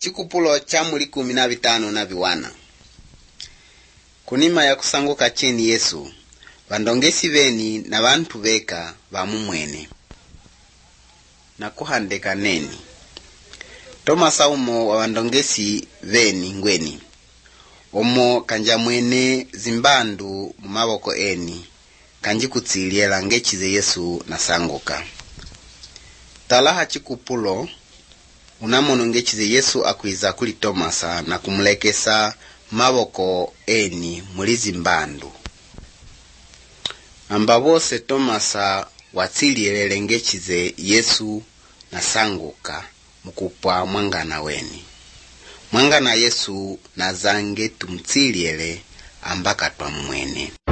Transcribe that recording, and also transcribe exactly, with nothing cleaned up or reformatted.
Chikupulo cha muli kumi na vitano na viwana. Kunima ya kusanguka cheni Yesu, vandongesi veni na vantu veka vamumwene. Na kuhandeka neni. Tomasa umo wa vandongesi veni ngweni. Omo kanja mwene zimbandu mumaboko eni. Kanji kutsiliela ngechize Yesu na sanguka. Talaha chikupulo unamono ngechize Yesu akwiza kuli Tomasa na kumulekesa maboko eni muli zimbandu. Amba bose Tomasa watsilielele ngechize Yesu na sanguka mukupwa mwangana weni. Mwangana Yesu na zange tumtsiliele ambaka twa mwene.